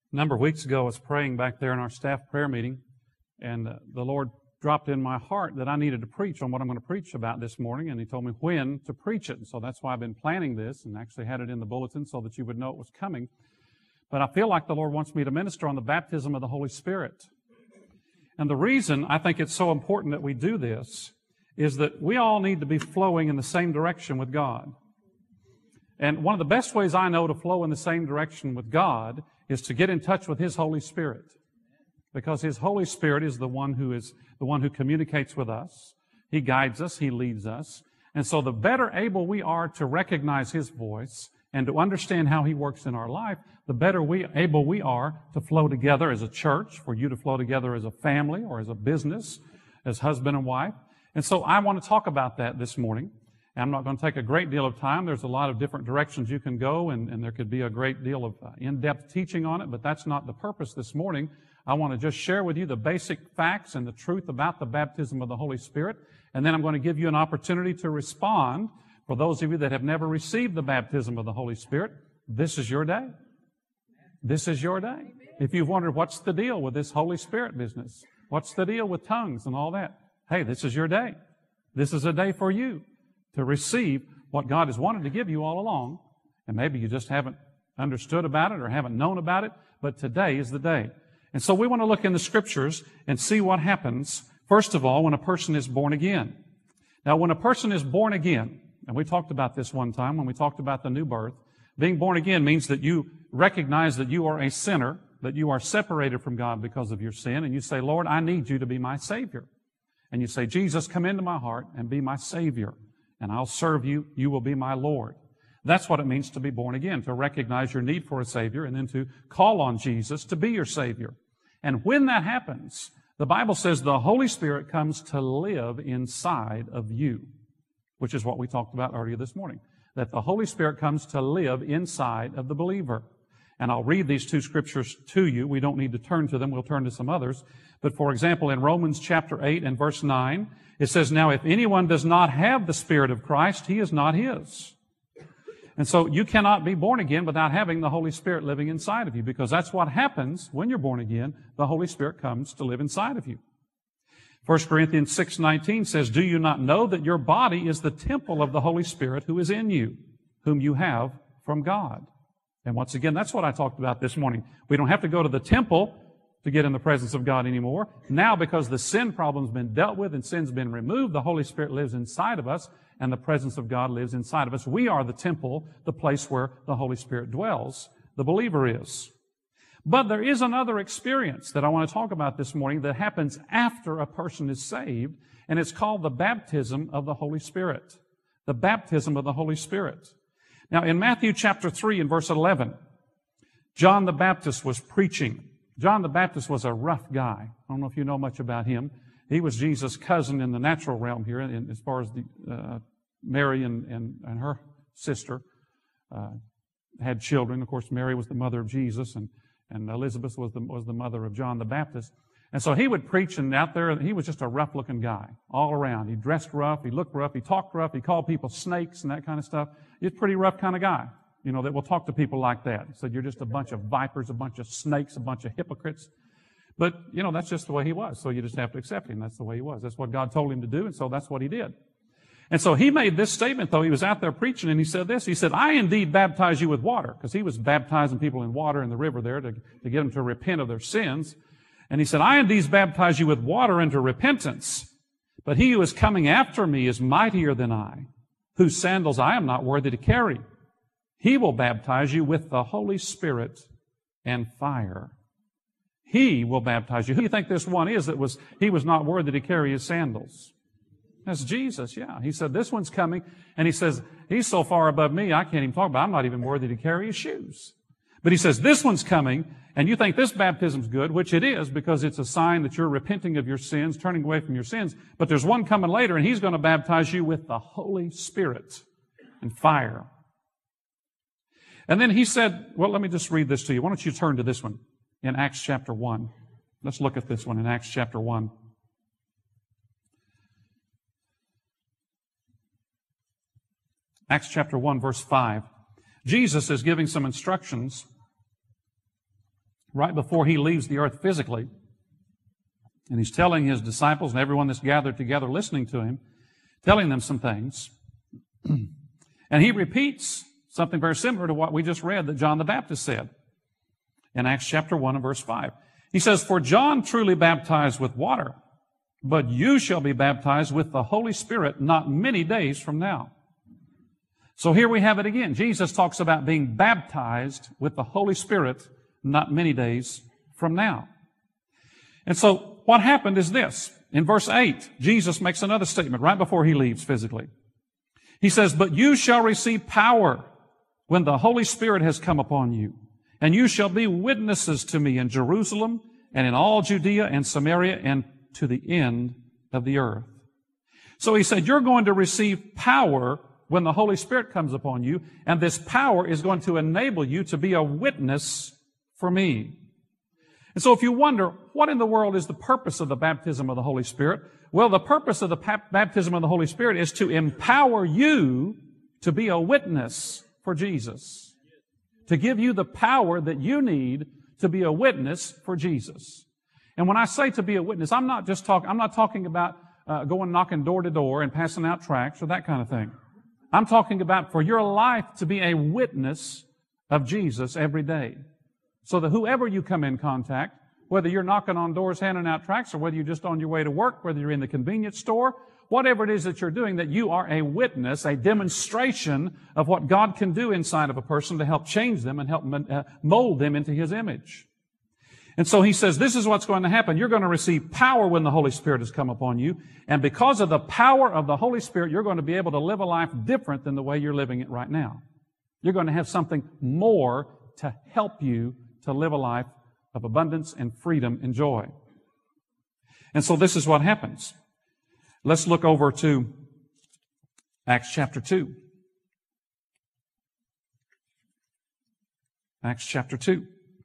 A number of weeks ago, I was praying back there in our staff prayer meeting, and the Lord dropped in my heart that I needed to preach on what I'm going to preach about this morning, and He told me when to preach it. And so that's why I've been planning this and actually had it in the bulletin so that you would know it was coming. But I feel like the Lord wants me to minister on the baptism of the Holy Spirit. And the reason I think it's so important that we do this is that we all need to be flowing in the same direction with God. And one of the best ways I know to flow in the same direction with God is to get in touch with His Holy Spirit. Because His Holy Spirit is the one who communicates with us. He guides us. He leads us. And so the better able we are to recognize His voice and to understand how He works in our life, the better able we are to flow together as a church, for you to flow together as a family or as a business, as husband and wife. And so I want to talk about that this morning. I'm not going to take a great deal of time. There's a lot of different directions you can go, and there could be a great deal of in-depth teaching on it, but that's not the purpose this morning. I want to just share with you the basic facts and the truth about the baptism of the Holy Spirit, and then I'm going to give you an opportunity to respond. For those of you that have never received the baptism of the Holy Spirit, this is your day. This is your day. If you've wondered what's the deal with this Holy Spirit business, what's the deal with tongues and all that, hey, this is your day. This is a day for you to receive what God has wanted to give you all along. And maybe you just haven't understood about it or haven't known about it, but today is the day. And so we want to look in the Scriptures and see what happens, first of all, when a person is born again. Now, when a person is born again, and we talked about this one time when we talked about the new birth, being born again means that you recognize that you are a sinner, that you are separated from God because of your sin, and you say, Lord, I need you to be my Savior. And you say, Jesus, come into my heart and be my Savior. And I'll serve you. You will be my Lord. That's what it means to be born again, to recognize your need for a Savior and then to call on Jesus to be your Savior. And when that happens, the Bible says the Holy Spirit comes to live inside of you, which is what we talked about earlier this morning, that the Holy Spirit comes to live inside of the believer. And I'll read these two scriptures to you. We don't need to turn to them. We'll turn to some others. But for example, in Romans chapter 8 and verse 9, it says, now if anyone does not have the Spirit of Christ, he is not His. And so you cannot be born again without having the Holy Spirit living inside of you, because that's what happens when you're born again. The Holy Spirit comes to live inside of you. 1 Corinthians 6:19 says, do you not know that your body is the temple of the Holy Spirit who is in you, whom you have from God? And once again, that's what I talked about this morning. We don't have to go to the temple to get in the presence of God anymore. Now, because the sin problem's been dealt with and sin's been removed, the Holy Spirit lives inside of us, and the presence of God lives inside of us. We are the temple, the place where the Holy Spirit dwells. The believer is. But there is another experience that I want to talk about this morning that happens after a person is saved, and it's called the baptism of the Holy Spirit. The baptism of the Holy Spirit. Now, in Matthew chapter 3 and verse 11, John the Baptist was preaching. John the Baptist was a rough guy. I don't know if you know much about him. He was Jesus' cousin in the natural realm here, as far as Mary and her sister had children. Of course, Mary was the mother of Jesus, and Elizabeth was the mother of John the Baptist. And so he would preach, and out there, he was just a rough-looking guy all around. He dressed rough, he looked rough, he talked rough, he called people snakes and that kind of stuff. He's a pretty rough kind of guy, that will talk to people like that. He said, you're just a bunch of vipers, a bunch of snakes, a bunch of hypocrites. But, that's just the way he was. So you just have to accept him. That's the way he was. That's what God told him to do, and so that's what he did. And so he made this statement, though. He was out there preaching, and he said this. He said, I indeed baptize you with water, because he was baptizing people in water in the river there to get them to repent of their sins. And he said, I indeed baptize you with water unto repentance, but he who is coming after me is mightier than I, whose sandals I am not worthy to carry. He will baptize you with the Holy Spirit and fire. He will baptize you. Who do you think this one is that he was not worthy to carry his sandals? That's Jesus, yeah. He said, this one's coming, and he says, he's so far above me, I can't even talk about it. I'm not even worthy to carry his shoes. But he says, this one's coming, and you think this baptism's good, which it is, because it's a sign that you're repenting of your sins, turning away from your sins. But there's one coming later, and he's going to baptize you with the Holy Spirit and fire. And then he said, well, let me just read this to you. Why don't you turn to this one in Acts chapter 1. Let's look at this one in Acts chapter 1. Acts chapter 1, verse 5. Jesus is giving some instructions right before he leaves the earth physically. And he's telling his disciples and everyone that's gathered together listening to him, telling them some things. And he repeats something very similar to what we just read that John the Baptist said in Acts chapter 1 and verse 5. He says, "For John truly baptized with water, but you shall be baptized with the Holy Spirit not many days from now." So here we have it again. Jesus talks about being baptized with the Holy Spirit not many days from now. And so what happened is this. In verse 8, Jesus makes another statement right before he leaves physically. He says, "But you shall receive power when the Holy Spirit has come upon you, and you shall be witnesses to me in Jerusalem and in all Judea and Samaria and to the end of the earth." So he said, you're going to receive power when the Holy Spirit comes upon you, and this power is going to enable you to be a witness for me. And so if you wonder, what in the world is the purpose of the baptism of the Holy Spirit? Well, the purpose of the baptism of the Holy Spirit is to empower you to be a witness for Jesus, to give you the power that you need to be a witness for Jesus. And when I say to be a witness, I'm not talking about going knocking door to door and passing out tracts or that kind of thing. I'm talking about for your life to be a witness of Jesus every day. So that whoever you come in contact, whether you're knocking on doors, handing out tracts, or whether you're just on your way to work, whether you're in the convenience store, whatever it is that you're doing, that you are a witness, a demonstration of what God can do inside of a person to help change them and help mold them into His image. And so he says, this is what's going to happen. You're going to receive power when the Holy Spirit has come upon you. And because of the power of the Holy Spirit, you're going to be able to live a life different than the way you're living it right now. You're going to have something more to help you to live a life of abundance and freedom and joy. And so this is what happens. Let's look over to Acts chapter 2. Acts chapter 2.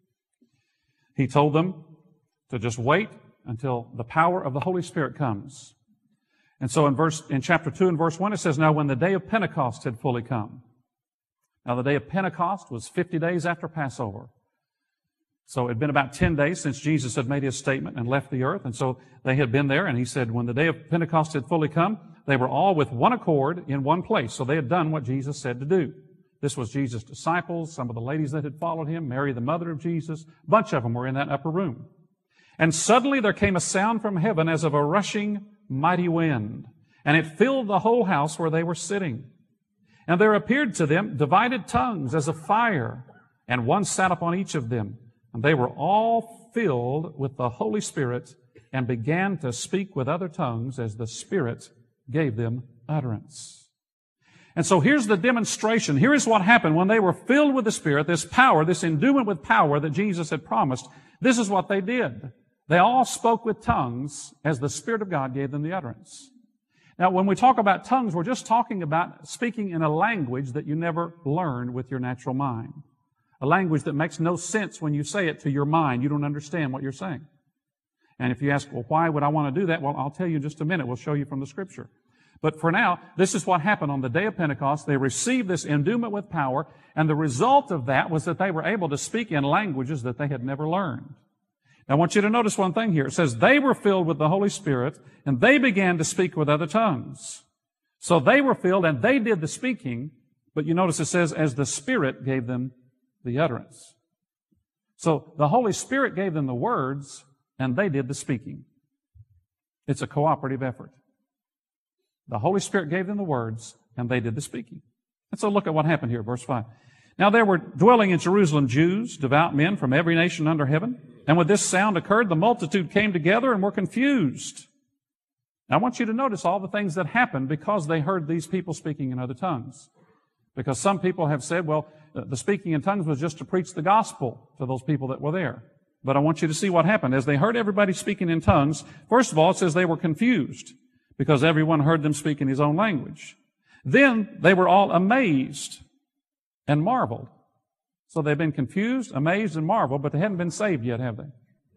He told them to just wait until the power of the Holy Spirit comes. And so in chapter 2 and verse 1 it says, "Now when the day of Pentecost had fully come." Now the day of Pentecost was 50 days after Passover. So it had been about 10 days since Jesus had made his statement and left the earth. And so they had been there, and he said, when the day of Pentecost had fully come, they were all with one accord in one place. So they had done what Jesus said to do. This was Jesus' disciples, some of the ladies that had followed him, Mary, the mother of Jesus. A bunch of them were in that upper room. And suddenly there came a sound from heaven as of a rushing mighty wind, and it filled the whole house where they were sitting. And there appeared to them divided tongues as of fire, and one sat upon each of them. And they were all filled with the Holy Spirit and began to speak with other tongues as the Spirit gave them utterance. And so here's the demonstration. Here is what happened when they were filled with the Spirit, this power, this endowment with power that Jesus had promised. This is what they did. They all spoke with tongues as the Spirit of God gave them the utterance. Now, when we talk about tongues, we're just talking about speaking in a language that you never learned with your natural mind. A language that makes no sense when you say it to your mind. You don't understand what you're saying. And if you ask, well, why would I want to do that? Well, I'll tell you in just a minute. We'll show you from the Scripture. But for now, this is what happened on the day of Pentecost. They received this endowment with power, and the result of that was that they were able to speak in languages that they had never learned. Now, I want you to notice one thing here. It says they were filled with the Holy Spirit, and they began to speak with other tongues. So they were filled, and they did the speaking, but you notice it says, as the Spirit gave them the utterance. So the Holy Spirit gave them the words, and they did the speaking. It's a cooperative effort. The Holy Spirit gave them the words, and they did the speaking. And so look at what happened here, verse 5. Now there were dwelling in Jerusalem Jews, devout men from every nation under heaven. And when this sound occurred, the multitude came together and were confused. Now I want you to notice all the things that happened because they heard these people speaking in other tongues. Because some people have said, well, the speaking in tongues was just to preach the gospel to those people that were there. But I want you to see what happened. As they heard everybody speaking in tongues, first of all, it says they were confused because everyone heard them speak in his own language. Then they were all amazed and marveled. So they've been confused, amazed, and marveled, but they hadn't been saved yet, have they?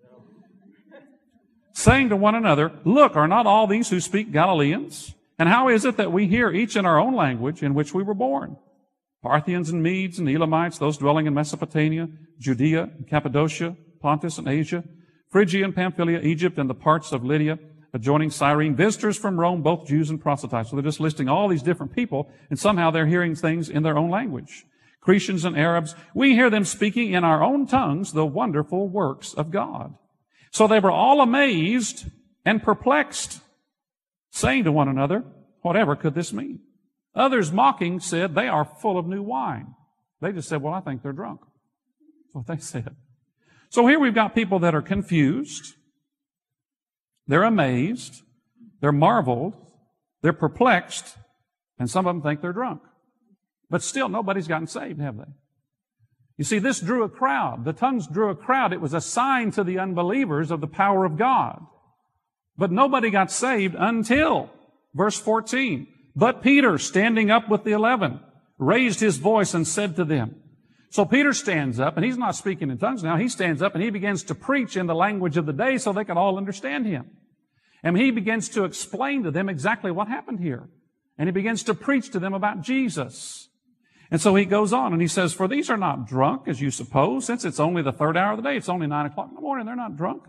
Saying to one another, look, are not all these who speak Galileans? And how is it that we hear each in our own language in which we were born? Parthians and Medes and Elamites, those dwelling in Mesopotamia, Judea, Cappadocia, Pontus and Asia, Phrygia and Pamphylia, Egypt, and the parts of Lydia adjoining Cyrene, visitors from Rome, both Jews and proselytes. So they're just listing all these different people, and somehow they're hearing things in their own language. Cretians and Arabs, we hear them speaking in our own tongues the wonderful works of God. So they were all amazed and perplexed, saying to one another, whatever could this mean? Others mocking said, they are full of new wine. They just said, well, I think they're drunk. That's what they said. So here we've got people that are confused. They're amazed. They're marveled. They're perplexed. And some of them think they're drunk. But still, nobody's gotten saved, have they? You see, this drew a crowd. The tongues drew a crowd. It was a sign to the unbelievers of the power of God. But nobody got saved until verse 14. But Peter, standing up with the 11, raised his voice and said to them. So Peter stands up, and he's not speaking in tongues now. He stands up and he begins to preach in the language of the day so they can all understand him. And he begins to explain to them exactly what happened here. And he begins to preach to them about Jesus. And so he goes on and he says, for these are not drunk, as you suppose, since it's only the third hour of the day. It's only 9 o'clock in the morning. They're not drunk.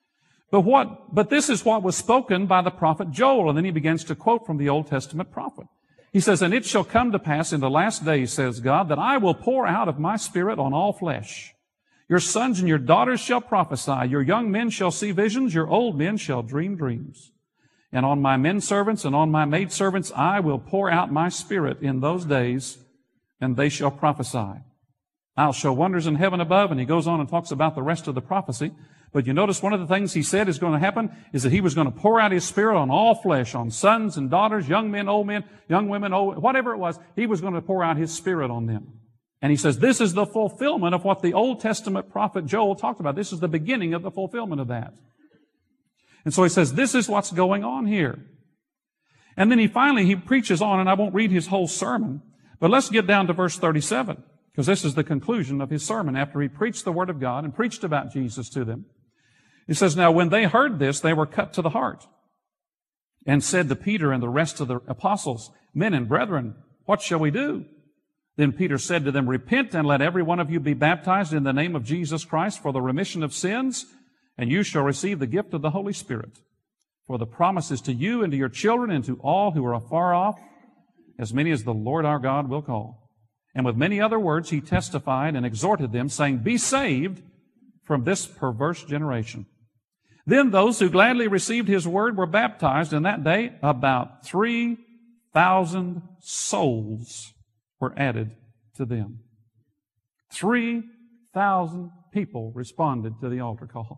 But this is what was spoken by the prophet Joel. And then he begins to quote from the Old Testament prophet. He says, and it shall come to pass in the last days, says God, that I will pour out of my Spirit on all flesh. Your sons and your daughters shall prophesy. Your young men shall see visions. Your old men shall dream dreams. And on my men servants and on my maid servants I will pour out my Spirit in those days, and they shall prophesy. I'll show wonders in heaven above. And he goes on and talks about the rest of the prophecy. But you notice one of the things he said is going to happen is that he was going to pour out his Spirit on all flesh, on sons and daughters, young men, young women, old, whatever it was. He was going to pour out his Spirit on them. And he says this is the fulfillment of what the Old Testament prophet Joel talked about. This is the beginning of the fulfillment of that. And so he says this is what's going on here. And then he preaches on, and I won't read his whole sermon, but let's get down to verse 37, because this is the conclusion of his sermon after he preached the Word of God and preached about Jesus to them. He says, now when they heard this, they were cut to the heart and said to Peter and the rest of the apostles, men and brethren, what shall we do? Then Peter said to them, repent and let every one of you be baptized in the name of Jesus Christ for the remission of sins, and you shall receive the gift of the Holy Spirit. For the promise is to you and to your children and to all who are afar off, as many as the Lord our God will call. And with many other words he testified and exhorted them, saying, be saved from this perverse generation. Then those who gladly received his word were baptized, and that day about 3,000 souls were added to them. 3,000 people responded to the altar call.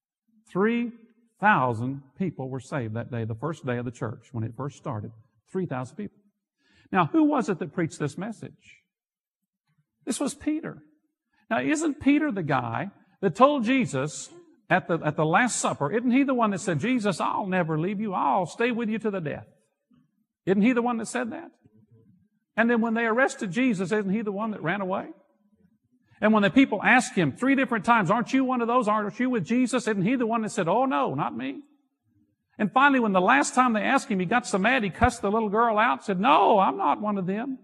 3,000 people were saved that day, the first day of the church, when it first started. 3,000 people. Now, who was it that preached this message? This was Peter. Now, isn't Peter the guy that told Jesus at the Last Supper, isn't he the one that said, Jesus, I'll never leave you. I'll stay with you to the death. Isn't he the one that said that? And then when they arrested Jesus, isn't he the one that ran away? And when the people asked him 3 different times, aren't you one of those? Aren't you with Jesus? Isn't he the one that said, oh no, not me? And finally, when the last time they asked him, he got so mad, he cussed the little girl out, said, no, I'm not one of them.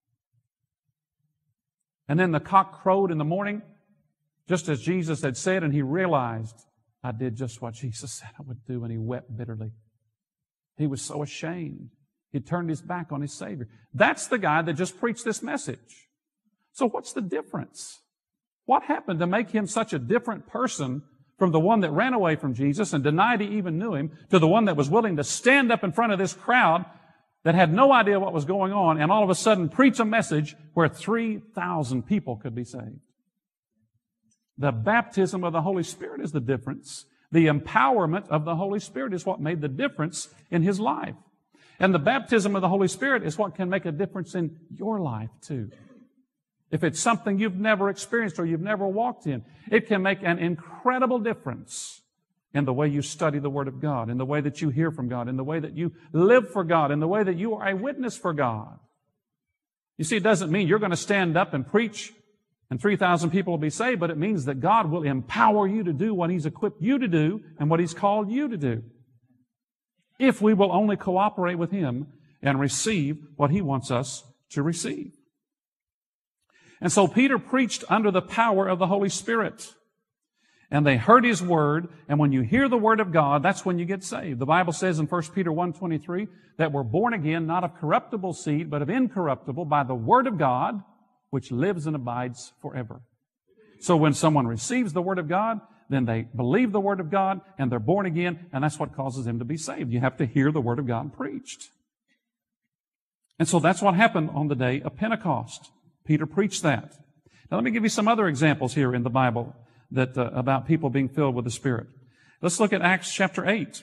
And then the cock crowed in the morning, just as Jesus had said, and he realized, I did just what Jesus said I would do, and he wept bitterly. He was so ashamed. He turned his back on his Savior. That's the guy that just preached this message. So what's the difference? What happened to make him such a different person from the one that ran away from Jesus and denied he even knew him, to the one that was willing to stand up in front of this crowd that had no idea what was going on and all of a sudden preach a message where 3,000 people could be saved? The baptism of the Holy Spirit is the difference. The empowerment of the Holy Spirit is what made the difference in his life. And the baptism of the Holy Spirit is what can make a difference in your life too. If it's something you've never experienced or you've never walked in, it can make an incredible difference in the way you study the Word of God, in the way that you hear from God, in the way that you live for God, in the way that you are a witness for God. You see, it doesn't mean you're going to stand up and preach and 3,000 people will be saved, but it means that God will empower you to do what He's equipped you to do and what He's called you to do, if we will only cooperate with Him and receive what He wants us to receive. And so Peter preached under the power of the Holy Spirit. And they heard His Word, and when you hear the Word of God, that's when you get saved. The Bible says in 1 Peter 1:23 that we're born again, not of corruptible seed, but of incorruptible, by the Word of God, which lives and abides forever. So when someone receives the Word of God, then they believe the Word of God, and they're born again, and that's what causes them to be saved. You have to hear the Word of God preached. And so that's what happened on the day of Pentecost. Peter preached that. Now let me give you some other examples here in the Bible that about people being filled with the Spirit. Let's look at Acts chapter 8.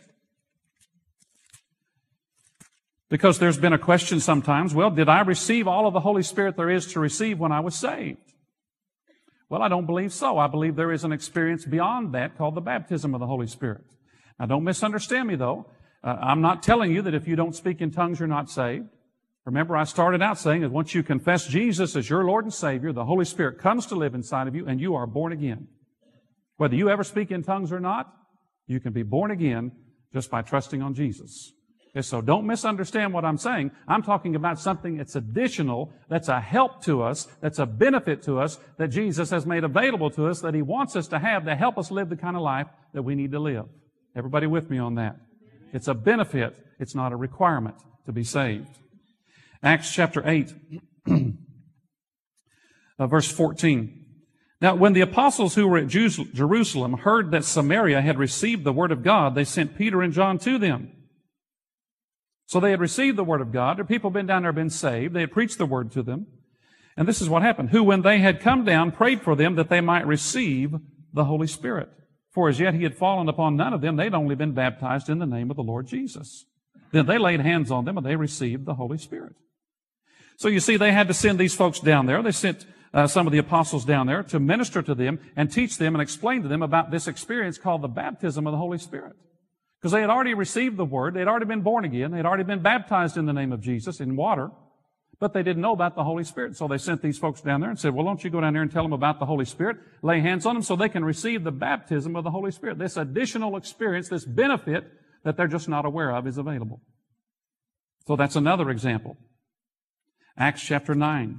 Because there's been a question sometimes, well, did I receive all of the Holy Spirit there is to receive when I was saved? Well, I don't believe so. I believe there is an experience beyond that called the baptism of the Holy Spirit. Now, don't misunderstand me, though. I'm not telling you that if you don't speak in tongues, you're not saved. Remember, I started out saying that once you confess Jesus as your Lord and Savior, the Holy Spirit comes to live inside of you, and you are born again. Whether you ever speak in tongues or not, you can be born again just by trusting on Jesus. Okay, so don't misunderstand what I'm saying. I'm talking about something that's additional, that's a help to us, that's a benefit to us, that Jesus has made available to us, that He wants us to have to help us live the kind of life that we need to live. Everybody with me on that? It's a benefit. It's not a requirement to be saved. Acts chapter 8, verse 14. Now, when the apostles who were at Jerusalem heard that Samaria had received the Word of God, they sent Peter and John to them. So they had received the Word of God. Their people had been down there, been saved. They had preached the Word to them. And this is what happened. Who, when they had come down, prayed for them that they might receive the Holy Spirit. For as yet He had fallen upon none of them. They'd only been baptized in the name of the Lord Jesus. Then they laid hands on them and they received the Holy Spirit. So you see, they had to send these folks down there. They sent some of the apostles down there to minister to them and teach them and explain to them about this experience called the baptism of the Holy Spirit. Because they had already received the Word. They had already been born again. They had already been baptized in the name of Jesus in water. But they didn't know about the Holy Spirit. So they sent these folks down there and said, well, don't you go down there and tell them about the Holy Spirit, lay hands on them so they can receive the baptism of the Holy Spirit. This additional experience, this benefit that they're just not aware of is available. So that's another example. Acts chapter 9.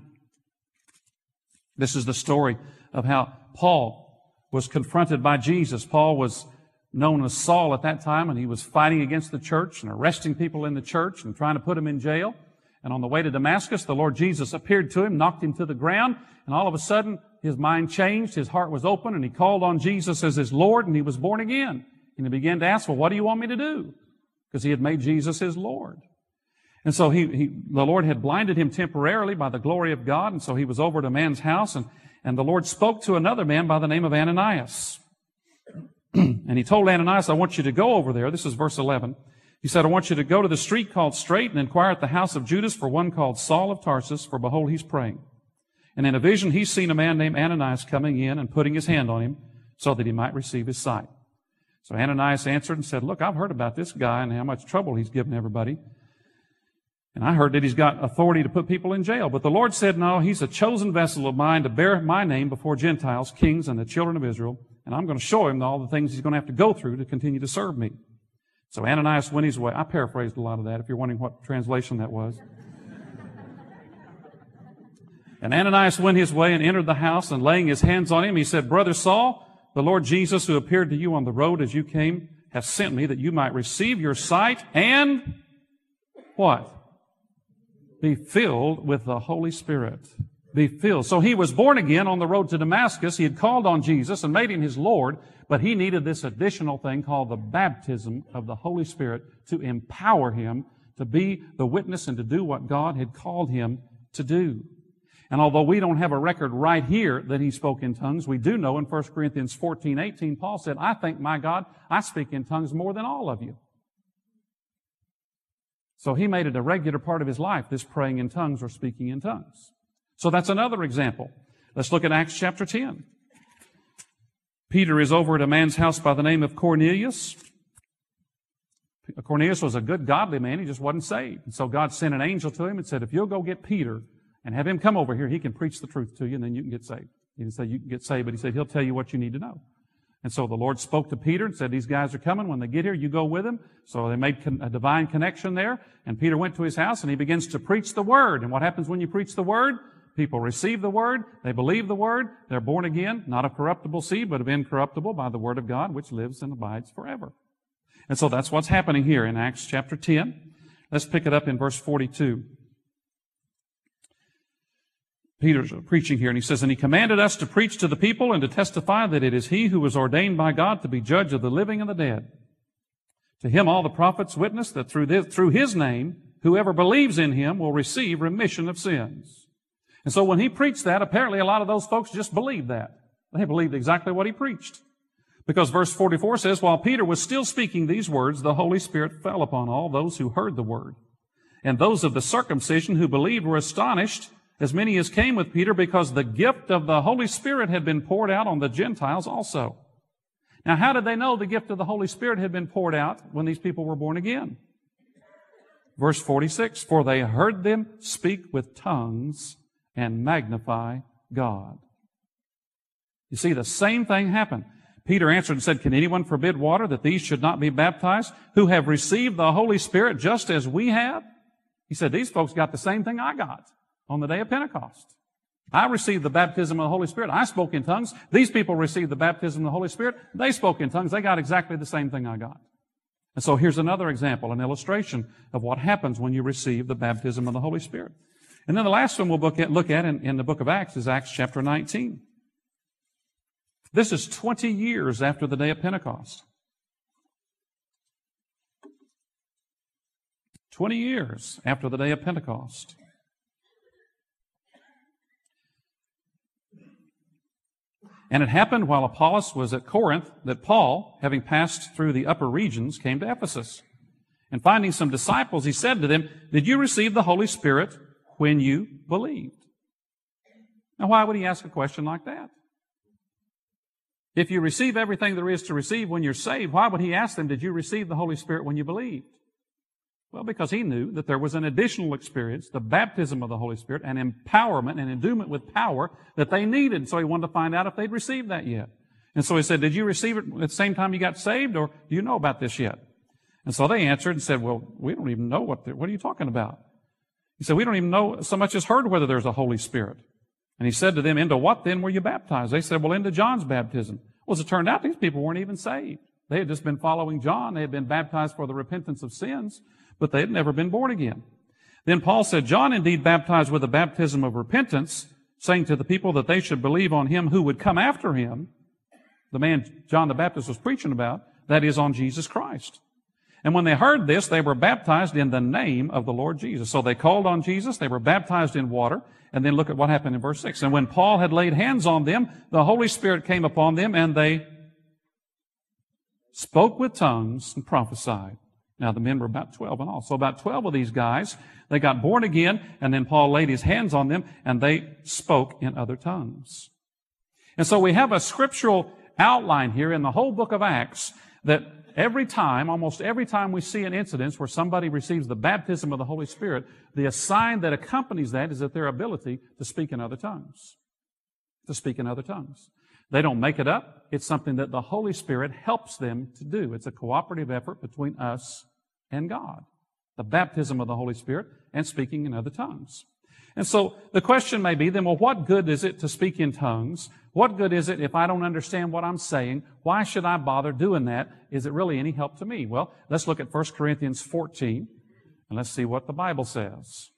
This is the story of how Paul was confronted by Jesus. Paul was known as Saul at that time, and he was fighting against the church and arresting people in the church and trying to put them in jail. And on the way to Damascus, the Lord Jesus appeared to him, knocked him to the ground, and all of a sudden, his mind changed, his heart was open, and he called on Jesus as his Lord, and he was born again. And he began to ask, well, what do you want me to do? Because he had made Jesus his Lord. And so the Lord had blinded him temporarily by the glory of God, and so he was over at a man's house, and the Lord spoke to another man by the name of Ananias. And he told Ananias, I want you to go over there. This is verse 11. He said, I want you to go to the street called Straight and inquire at the house of Judas for one called Saul of Tarsus, for behold, he's praying. And in a vision, he's seen a man named Ananias coming in and putting his hand on him so that he might receive his sight. So Ananias answered and said, look, I've heard about this guy and how much trouble he's given everybody. And I heard that he's got authority to put people in jail. But the Lord said, no, he's a chosen vessel of mine to bear my name before Gentiles, kings, and the children of Israel. And I'm going to show him all the things he's going to have to go through to continue to serve me. So Ananias went his way. I paraphrased a lot of that, if you're wondering what translation that was. And Ananias went his way and entered the house, and laying his hands on him, he said, Brother Saul, the Lord Jesus, who appeared to you on the road as you came, has sent me that you might receive your sight and what? Be filled with the Holy Spirit. Be filled. So he was born again on the road to Damascus. He had called on Jesus and made him his Lord, but he needed this additional thing called the baptism of the Holy Spirit to empower him to be the witness and to do what God had called him to do. And although we don't have a record right here that he spoke in tongues, we do know in 1 Corinthians 14:18, Paul said, I thank my God, I speak in tongues more than all of you. So he made it a regular part of his life, this praying in tongues or speaking in tongues. So that's another example. Let's look at Acts chapter 10. Peter is over at a man's house by the name of Cornelius. Cornelius was a good, godly man. He just wasn't saved. And so God sent an angel to him and said, if you'll go get Peter and have him come over here, he can preach the truth to you, and then you can get saved. He didn't say you can get saved, but he said he'll tell you what you need to know. And so the Lord spoke to Peter and said, these guys are coming. When they get here, you go with them. So they made a divine connection there. And Peter went to his house and he begins to preach the Word. And what happens when you preach the Word? People receive the Word, they believe the Word, they're born again, not of corruptible seed, but of incorruptible by the Word of God, which lives and abides forever. And so that's what's happening here in Acts chapter 10. Let's pick it up in verse 42. Peter's preaching here, and he says, "And he commanded us to preach to the people and to testify that it is he who was ordained by God to be judge of the living and the dead. To him all the prophets witness that through his name, whoever believes in him will receive remission of sins." And so when he preached that, apparently a lot of those folks just believed that. They believed exactly what he preached. Because verse 44 says, "While Peter was still speaking these words, the Holy Spirit fell upon all those who heard the word. And those of the circumcision who believed were astonished, as many as came with Peter, because the gift of the Holy Spirit had been poured out on the Gentiles also." Now, how did they know the gift of the Holy Spirit had been poured out when these people were born again? Verse 46, "For they heard them speak with tongues and magnify God." You see, the same thing happened. Peter answered and said, "Can anyone forbid water that these should not be baptized, who have received the Holy Spirit just as we have?" He said, these folks got the same thing I got on the day of Pentecost. I received the baptism of the Holy Spirit. I spoke in tongues. These people received the baptism of the Holy Spirit. They spoke in tongues. They got exactly the same thing I got. And so here's another example, an illustration of what happens when you receive the baptism of the Holy Spirit. And then the last one we'll look at in the book of Acts is Acts chapter 19. This is 20 years after the day of Pentecost. 20 years after the day of Pentecost. "And it happened while Apollos was at Corinth that Paul, having passed through the upper regions, came to Ephesus. And finding some disciples, he said to them, 'Did you receive the Holy Spirit when you believed?'" Now, why would he ask a question like that? If you receive everything there is to receive when you're saved, why would he ask them, "Did you receive the Holy Spirit when you believed?" Well, because he knew that there was an additional experience, the baptism of the Holy Spirit, an empowerment and endowment with power that they needed. So he wanted to find out if they'd received that yet. And so he said, "Did you receive it at the same time you got saved, or do you know about this yet?" And so they answered and said, "Well, we don't even know what are you talking about?" He said, "We don't even know so much as heard whether there's a Holy Spirit." And he said to them, "Into what then were you baptized?" They said, "Well, into John's baptism." Well, as it turned out, these people weren't even saved. They had just been following John. They had been baptized for the repentance of sins, but they had never been born again. Then Paul said, "John indeed baptized with the baptism of repentance, saying to the people that they should believe on him who would come after him," the man John the Baptist was preaching about, that is, on Jesus Christ. "And when they heard this, they were baptized in the name of the Lord Jesus." So they called on Jesus, they were baptized in water, and then look at what happened in verse 6. "And when Paul had laid hands on them, the Holy Spirit came upon them, and they spoke with tongues and prophesied." Now, the men were about 12 in all. So about 12 of these guys, they got born again, and then Paul laid his hands on them, and they spoke in other tongues. And so we have a scriptural outline here in the whole book of Acts that almost every time we see an incident where somebody receives the baptism of the Holy Spirit, the sign that accompanies that is that their ability to speak in other tongues. To speak in other tongues. They don't make it up. It's something that the Holy Spirit helps them to do. It's a cooperative effort between us and God. The baptism of the Holy Spirit and speaking in other tongues. And so the question may be then, well, what good is it to speak in tongues? What good is it if I don't understand what I'm saying? Why should I bother doing that? Is it really any help to me? Well, let's look at 1 Corinthians 14 and let's see what the Bible says.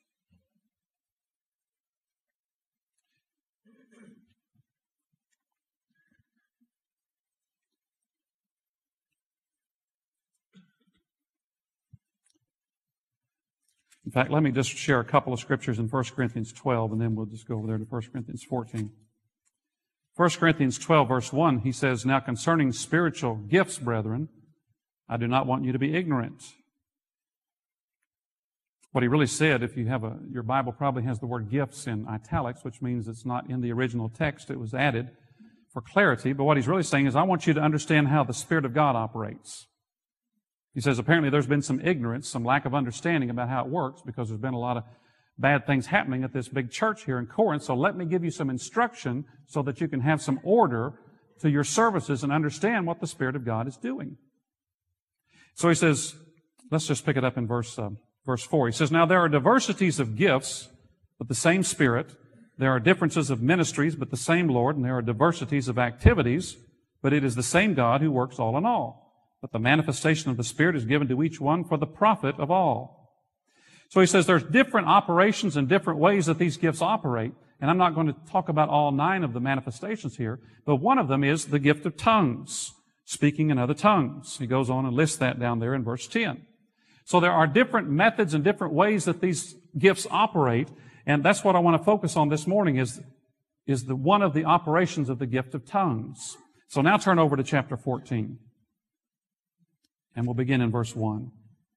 In fact, let me just share a couple of scriptures in 1 Corinthians 12, and then we'll just go over there to 1 Corinthians 14. 1 Corinthians 12, verse 1, he says, "Now concerning spiritual gifts, brethren, I do not want you to be ignorant." What he really said, if you have your Bible probably has the word gifts in italics, which means it's not in the original text. It was added for clarity. But what he's really saying is, I want you to understand how the Spirit of God operates. He says apparently there's been some ignorance, some lack of understanding about how it works because there's been a lot of bad things happening at this big church here in Corinth. So let me give you some instruction so that you can have some order to your services and understand what the Spirit of God is doing. So he says, let's just pick it up in verse 4. He says, "Now there are diversities of gifts, but the same Spirit. There are differences of ministries, but the same Lord, and there are diversities of activities, but it is the same God who works all in all. But the manifestation of the Spirit is given to each one for the profit of all. So he says there's different operations and different ways that these gifts operate. And I'm not going to talk about all 9 of the manifestations here, but one of them is the gift of tongues, speaking in other tongues. He goes on and lists that down there in verse 10. So there are different methods and different ways that these gifts operate, and that's what I want to focus on this morning is one of the operations of the gift of tongues. So now turn over to chapter 14, and we'll begin in verse 1.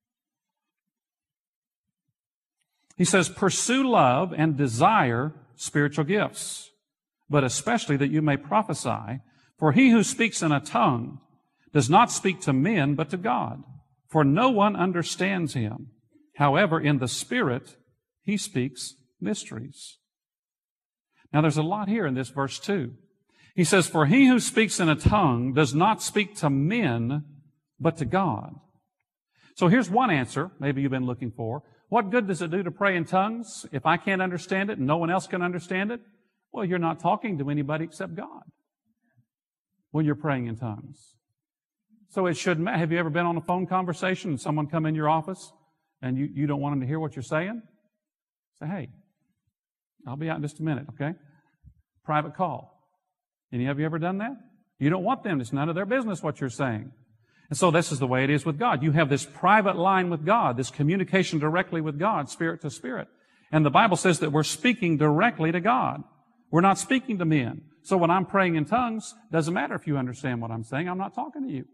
He says, "Pursue love and desire spiritual gifts, but especially that you may prophesy. For he who speaks in a tongue does not speak to men, but to God. For no one understands him. However, in the Spirit, he speaks mysteries." Now, there's a lot here in this verse 2. He says, "For he who speaks in a tongue does not speak to men, but to God." So here's one answer maybe you've been looking for. What good does it do to pray in tongues if I can't understand it and no one else can understand it? Well, you're not talking to anybody except God when you're praying in tongues. So it shouldn't matter. Have you ever been on a phone conversation and someone come in your office and you don't want them to hear what you're saying? Say, "Hey, I'll be out in just a minute, okay?" Private call. Any of you ever done that? You don't want them. It's none of their business what you're saying. And so this is the way it is with God. You have this private line with God, this communication directly with God, spirit to spirit. And the Bible says that we're speaking directly to God. We're not speaking to men. So when I'm praying in tongues, doesn't matter if you understand what I'm saying. I'm not talking to you.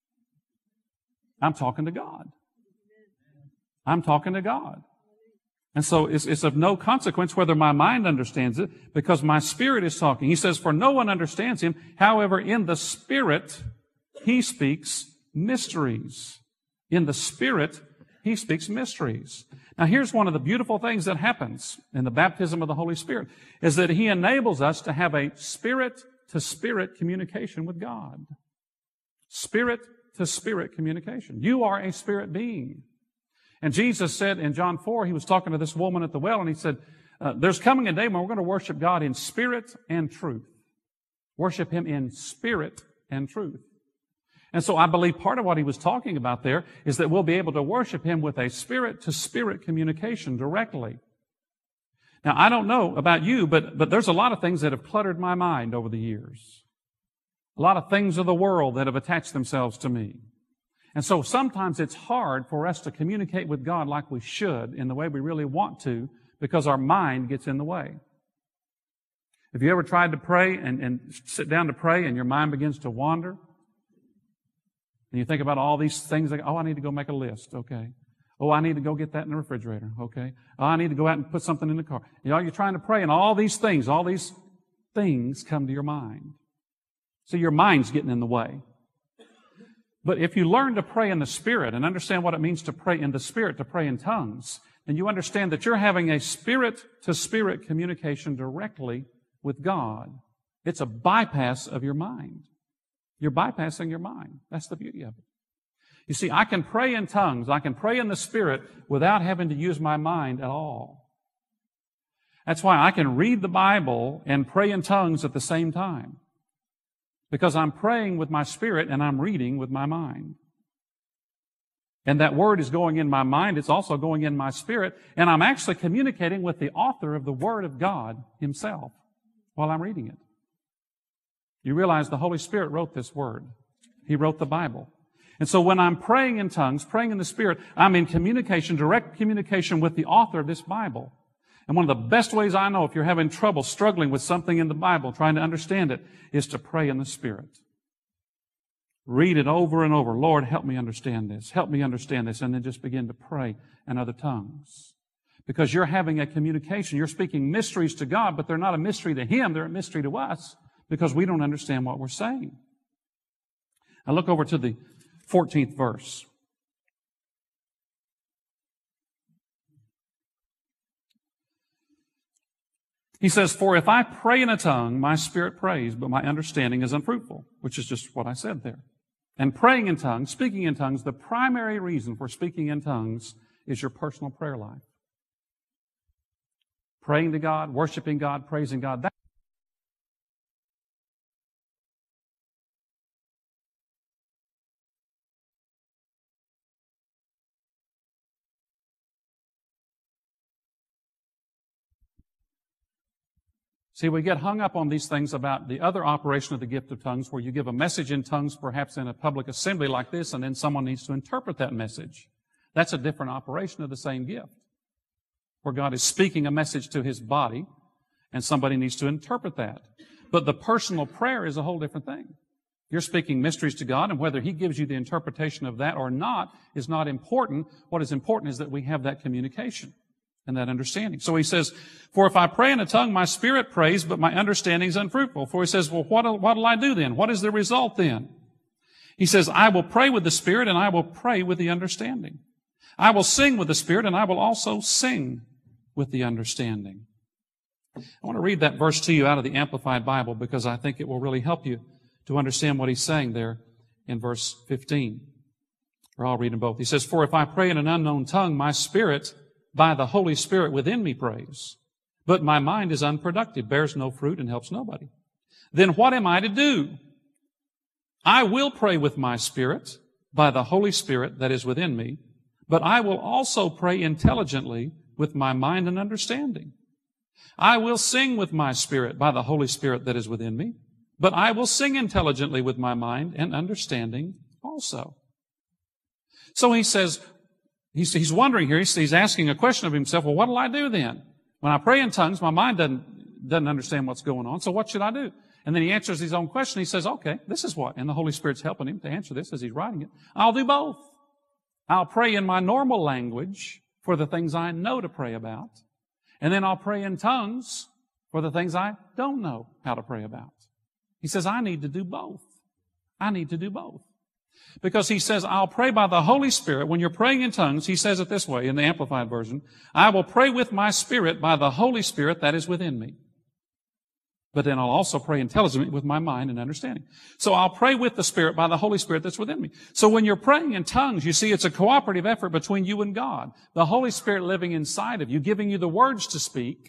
I'm talking to God. I'm talking to God. And so it's of no consequence whether my mind understands it, because my spirit is talking. He says, "For no one understands him. However, in the Spirit, he speaks mysteries." In the Spirit, he speaks mysteries. Now, here's one of the beautiful things that happens in the baptism of the Holy Spirit, is that he enables us to have a spirit-to-spirit communication with God. Spirit-to-spirit communication. You are a spirit being. And Jesus said in John 4, he was talking to this woman at the well, and he said, there's coming a day when we're going to worship God in spirit and truth. Worship him in spirit and truth. And so I believe part of what he was talking about there is that we'll be able to worship him with a spirit-to-spirit communication directly. Now, I don't know about you, but there's a lot of things that have cluttered my mind over the years. A lot of things of the world that have attached themselves to me. And so sometimes it's hard for us to communicate with God like we should in the way we really want to, because our mind gets in the way. Have you ever tried to pray and sit down to pray and your mind begins to wander? And you think about all these things like, oh, I need to go make a list. Okay. Oh, I need to go get that in the refrigerator. Okay. Oh, I need to go out and put something in the car. You know, you're trying to pray and all these things come to your mind. So your mind's getting in the way. But if you learn to pray in the Spirit and understand what it means to pray in the Spirit, to pray in tongues, then you understand that you're having a spirit-to-spirit communication directly with God. It's a bypass of your mind. You're bypassing your mind. That's the beauty of it. You see, I can pray in tongues, I can pray in the Spirit without having to use my mind at all. That's why I can read the Bible and pray in tongues at the same time. Because I'm praying with my spirit and I'm reading with my mind. And that word is going in my mind, it's also going in my spirit, and I'm actually communicating with the author of the Word of God himself while I'm reading it. You realize the Holy Spirit wrote this Word. He wrote the Bible. And so when I'm praying in tongues, praying in the Spirit, I'm in communication, direct communication with the author of this Bible. And one of the best ways I know if you're having trouble struggling with something in the Bible, trying to understand it, is to pray in the Spirit. Read it over and over. Lord, help me understand this. Help me understand this. And then just begin to pray in other tongues. Because you're having a communication. You're speaking mysteries to God, but they're not a mystery to Him. They're a mystery to us because we don't understand what we're saying. Now look over to the 14th verse. He says, "For if I pray in a tongue, my spirit prays, but my understanding is unfruitful," which is just what I said there. And praying in tongues, speaking in tongues, the primary reason for speaking in tongues is your personal prayer life. praying to God, worshiping God, praising God. See, we get hung up on these things about the other operation of the gift of tongues, where you give a message in tongues, perhaps in a public assembly like this, and then someone needs to interpret that message. That's a different operation of the same gift, where God is speaking a message to His body, and somebody needs to interpret that. But the personal prayer is a whole different thing. You're speaking mysteries to God, and whether He gives you the interpretation of that or not is not important. What is important is that we have that communication and that understanding. So he says, for if I pray in a tongue, my spirit prays, but my understanding is unfruitful. For he says, well, what'll I do then? What is the result then? He says, I will pray with the Spirit, and I will pray with the understanding. I will sing with the Spirit, and I will also sing with the understanding. I want to read that verse to you out of the Amplified Bible, because I think it will really help you to understand what he's saying there in verse 15. Or I'll read them both. He says, for if I pray in an unknown tongue, my spirit by the Holy Spirit within me prays, but my mind is unproductive, bears no fruit, and helps nobody. Then what am I to do? I will pray with my spirit by the Holy Spirit that is within me, but I will also pray intelligently with my mind and understanding. I will sing with my spirit by the Holy Spirit that is within me, but I will sing intelligently with my mind and understanding also. So he says, he's wondering here, he's asking a question of himself, well, what'll I do then? When I pray in tongues, my mind doesn't understand what's going on, so what should I do? And then he answers his own question. He says, okay, this is what, and the Holy Spirit's helping him to answer this as he's writing it. I'll do both. I'll pray in my normal language for the things I know to pray about, and then I'll pray in tongues for the things I don't know how to pray about. He says, I need to do both. I need to do both. Because he says, I'll pray by the Holy Spirit. When you're praying in tongues, he says it this way in the Amplified Version, I will pray with my spirit by the Holy Spirit that is within me. But then I'll also pray intelligently with my mind and understanding. So I'll pray with the Spirit by the Holy Spirit that's within me. So when you're praying in tongues, you see it's a cooperative effort between you and God. The Holy Spirit living inside of you, giving you the words to speak,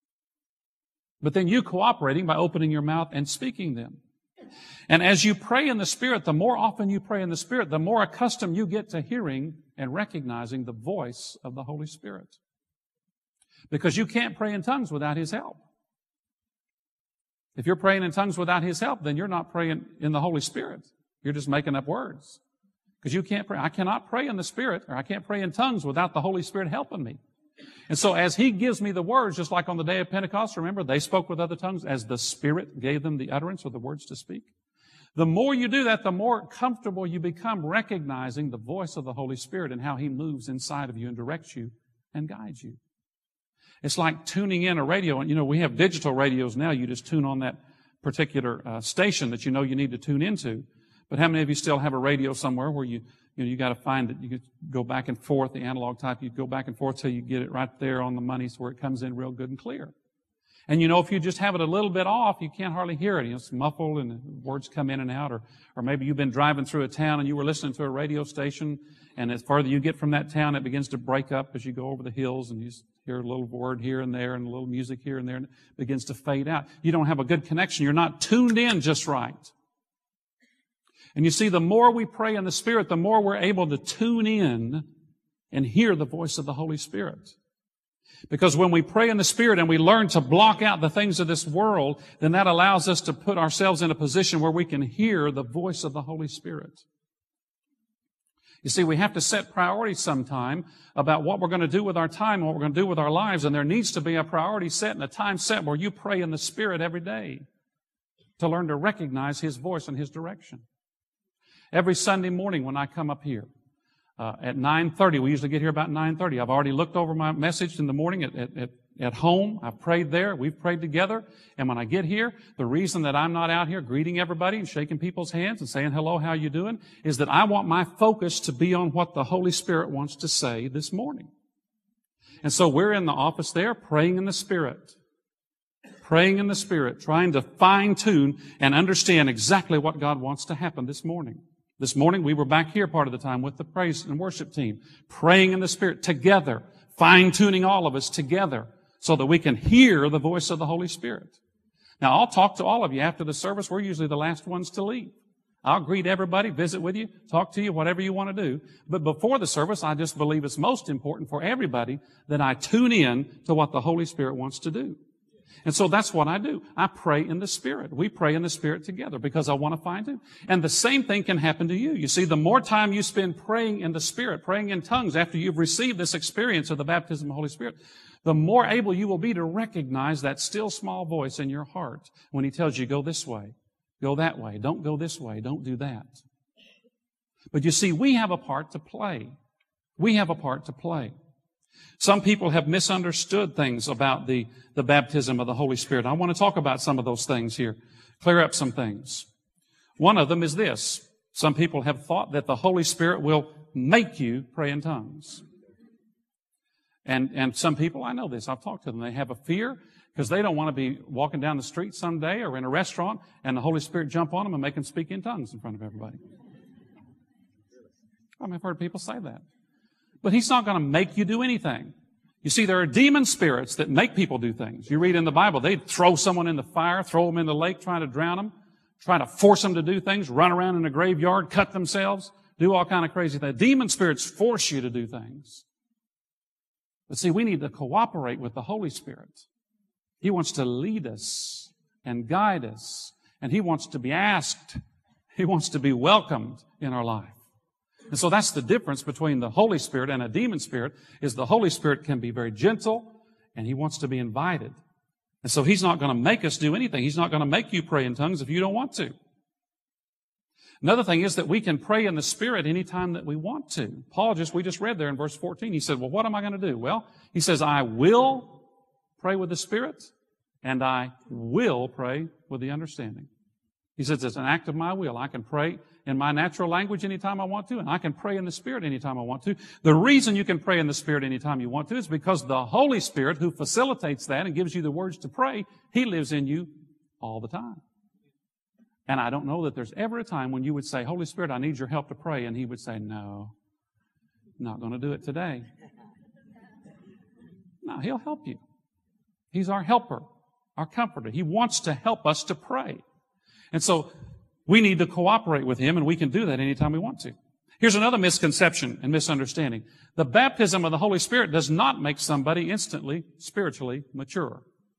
but then you cooperating by opening your mouth and speaking them. And as you pray in the Spirit, the more often you pray in the Spirit, the more accustomed you get to hearing and recognizing the voice of the Holy Spirit. Because you can't pray in tongues without His help. If you're praying in tongues without His help, then you're not praying in the Holy Spirit. You're just making up words. Because you can't pray. I cannot pray in the Spirit, or I can't pray in tongues without the Holy Spirit helping me. And so as He gives me the words, just like on the day of Pentecost, remember, they spoke with other tongues as the Spirit gave them the utterance or the words to speak. The more you do that, the more comfortable you become recognizing the voice of the Holy Spirit and how He moves inside of you and directs you and guides you. It's like tuning in a radio. And, we have digital radios now. You just tune on that particular station that you know you need to tune into. But how many of you still have a radio somewhere where you got to find it? You could go back and forth, the analog type. You go back and forth till you get it right there on the money so where it comes in real good and clear. And if you just have it a little bit off, you can't hardly hear it. It's muffled and the words come in and out. Or maybe you've been driving through a town and you were listening to a radio station, and as further you get from that town, it begins to break up as you go over the hills, and you hear a little word here and there and a little music here and there, and it begins to fade out. You don't have a good connection. You're not tuned in just right. And you see, the more we pray in the Spirit, the more we're able to tune in and hear the voice of the Holy Spirit. Because when we pray in the Spirit and we learn to block out the things of this world, then that allows us to put ourselves in a position where we can hear the voice of the Holy Spirit. You see, we have to set priorities sometime about what we're going to do with our time and what we're going to do with our lives. And there needs to be a priority set and a time set where you pray in the Spirit every day to learn to recognize His voice and His direction. Every Sunday morning when I come up here, at 9:30, we usually get here about 9:30. I've already looked over my message in the morning at home. I've prayed there. We've prayed together. And when I get here, the reason that I'm not out here greeting everybody and shaking people's hands and saying, hello, how you doing, is that I want my focus to be on what the Holy Spirit wants to say this morning. And so we're in the office there praying in the Spirit. Praying in the Spirit, trying to fine-tune and understand exactly what God wants to happen this morning. This morning, we were back here part of the time with the praise and worship team, praying in the Spirit together, fine-tuning all of us together so that we can hear the voice of the Holy Spirit. Now, I'll talk to all of you after the service. We're usually the last ones to leave. I'll greet everybody, visit with you, talk to you, whatever you want to do. But before the service, I just believe it's most important for everybody that I tune in to what the Holy Spirit wants to do. And so that's what I do. I pray in the Spirit. We pray in the Spirit together because I want to find Him. And the same thing can happen to you. You see, the more time you spend praying in the Spirit, praying in tongues after you've received this experience of the baptism of the Holy Spirit, the more able you will be to recognize that still small voice in your heart when He tells you, go this way, go that way, don't go this way, don't do that. But you see, we have a part to play. We have a part to play. Some people have misunderstood things about the baptism of the Holy Spirit. I want to talk about some of those things here, clear up some things. One of them is this. Some people have thought that the Holy Spirit will make you pray in tongues. And some people, I know this, I've talked to them, they have a fear because they don't want to be walking down the street someday or in a restaurant and the Holy Spirit jump on them and make them speak in tongues in front of everybody. I've heard people say that. But He's not going to make you do anything. You see, there are demon spirits that make people do things. You read in the Bible, they'd throw someone in the fire, throw them in the lake, trying to drown them, trying to force them to do things, run around in a graveyard, cut themselves, do all kind of crazy things. Demon spirits force you to do things. But see, we need to cooperate with the Holy Spirit. He wants to lead us and guide us, and He wants to be asked. He wants to be welcomed in our life. And so that's the difference between the Holy Spirit and a demon spirit, is the Holy Spirit can be very gentle, and He wants to be invited. And so He's not going to make us do anything. He's not going to make you pray in tongues if you don't want to. Another thing is that we can pray in the Spirit anytime that we want to. We just read there in verse 14, he said, well, what am I going to do? Well, he says, I will pray with the Spirit, and I will pray with the understanding. He says it's an act of my will. I can pray in my natural language anytime I want to, and I can pray in the Spirit anytime I want to. The reason you can pray in the Spirit anytime you want to is because the Holy Spirit, who facilitates that and gives you the words to pray, He lives in you all the time. And I don't know that there's ever a time when you would say, Holy Spirit, I need your help to pray, and He would say, no, not going to do it today. No, He'll help you. He's our helper, our comforter. He wants to help us to pray. And so we need to cooperate with Him, and we can do that anytime we want to. Here's another misconception and misunderstanding. The baptism of the Holy Spirit does not make somebody instantly spiritually mature.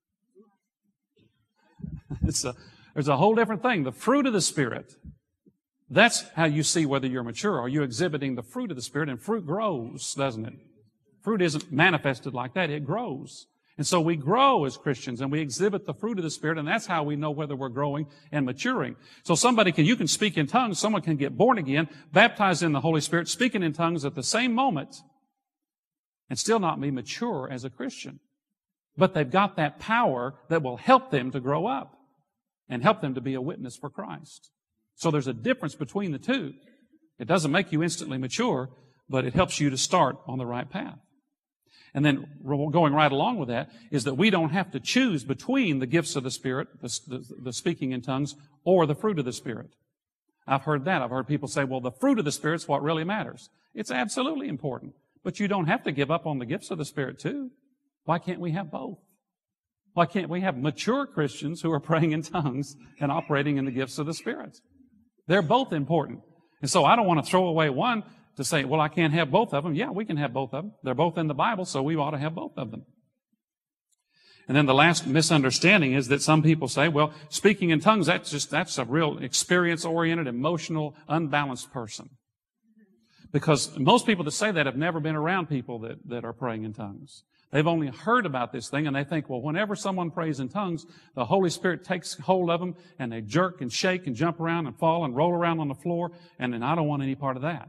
There's a whole different thing. The fruit of the Spirit, that's how you see whether you're mature. Are you exhibiting the fruit of the Spirit? And fruit grows, doesn't it? Fruit isn't manifested like that. It grows. And so we grow as Christians and we exhibit the fruit of the Spirit, and that's how we know whether we're growing and maturing. So you can speak in tongues, someone can get born again, baptized in the Holy Spirit, speaking in tongues at the same moment, and still not be mature as a Christian. But they've got that power that will help them to grow up and help them to be a witness for Christ. So there's a difference between the two. It doesn't make you instantly mature, but it helps you to start on the right path. And then going right along with that is that we don't have to choose between the gifts of the Spirit, the speaking in tongues, or the fruit of the Spirit. I've heard that. I've heard people say, well, the fruit of the Spirit's what really matters. It's absolutely important. But you don't have to give up on the gifts of the Spirit too. Why can't we have both? Why can't we have mature Christians who are praying in tongues and operating in the gifts of the Spirit? They're both important. And so I don't want to throw away one to say, well, I can't have both of them. Yeah, we can have both of them. They're both in the Bible, so we ought to have both of them. And then the last misunderstanding is that some people say, well, speaking in tongues, that's a real experience-oriented, emotional, unbalanced person. Because most people that say that have never been around people that are praying in tongues. They've only heard about this thing, and they think, well, whenever someone prays in tongues, the Holy Spirit takes hold of them, and they jerk and shake and jump around and fall and roll around on the floor, and then I don't want any part of that.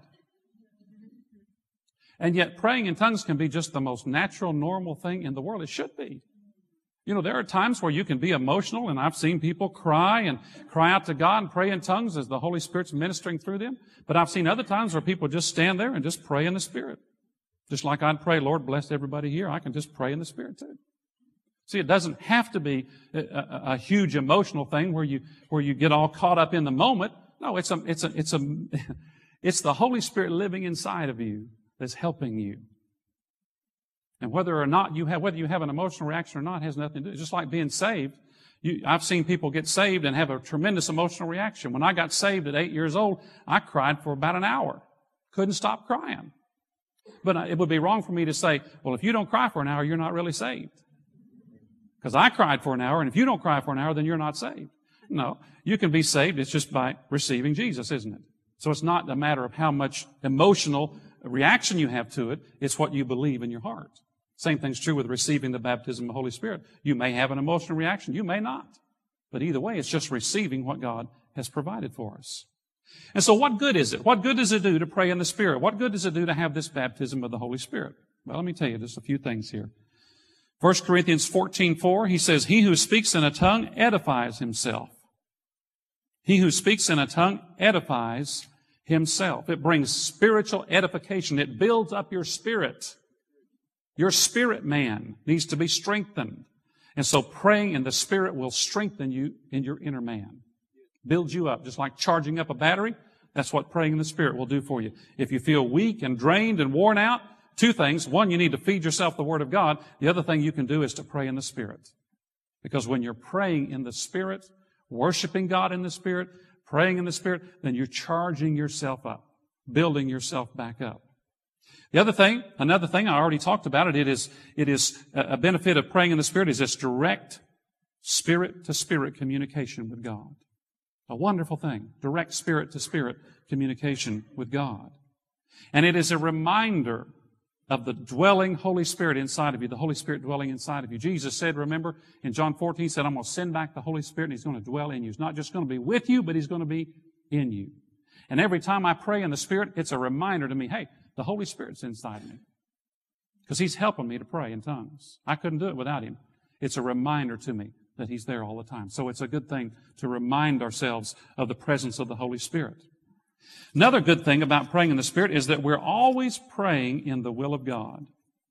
And yet praying in tongues can be just the most natural, normal thing in the world. It should be. You know, there are times where you can be emotional, and I've seen people cry out to God and pray in tongues as the Holy Spirit's ministering through them. But I've seen other times where people just stand there and just pray in the Spirit. Just like I'd pray, Lord, bless everybody here. I can just pray in the Spirit too. See, it doesn't have to be a huge emotional thing where you get all caught up in the moment. No, it's the Holy Spirit living inside of you that's helping you. And whether you have an emotional reaction or not has nothing to do. It's just like being saved. I've seen people get saved and have a tremendous emotional reaction. When I got saved at 8 years old, I cried for about an hour. Couldn't stop crying. But it would be wrong for me to say, well, if you don't cry for an hour, you're not really saved. Because I cried for an hour, and if you don't cry for an hour, then you're not saved. No, you can be saved. It's just by receiving Jesus, isn't it? So it's not a matter of how much emotional reaction you have to it. It's what you believe in your heart. Same thing's true with receiving the baptism of the Holy Spirit. You may have an emotional reaction. You may not. But either way, it's just receiving what God has provided for us. And so what good is it? What good does it do to pray in the Spirit? What good does it do to have this baptism of the Holy Spirit? Well, let me tell you just a few things here. 1 Corinthians 14:4, he says, he who speaks in a tongue edifies himself. He who speaks in a tongue edifies himself. It brings spiritual edification. It builds up your spirit. Your spirit man needs to be strengthened. And so praying in the Spirit will strengthen you in your inner man. Builds you up. Just like charging up a battery, that's what praying in the Spirit will do for you. If you feel weak and drained and worn out, two things. One, you need to feed yourself the Word of God. The other thing you can do is to pray in the Spirit. Because when you're praying in the Spirit, worshiping God in the Spirit, praying in the Spirit, then you're charging yourself up, building yourself back up. Another thing, I already talked about it, it is a benefit of praying in the Spirit is this direct spirit-to-spirit communication with God. A wonderful thing, direct spirit-to-spirit communication with God. And it is a reminder of the dwelling Holy Spirit inside of you, the Holy Spirit dwelling inside of you. Jesus said, remember, in John 14, he said, I'm going to send back the Holy Spirit and He's going to dwell in you. He's not just going to be with you, but He's going to be in you. And every time I pray in the Spirit, it's a reminder to me, hey, the Holy Spirit's inside of me. Because He's helping me to pray in tongues. I couldn't do it without Him. It's a reminder to me that He's there all the time. So it's a good thing to remind ourselves of the presence of the Holy Spirit. Another good thing about praying in the Spirit is that we're always praying in the will of God.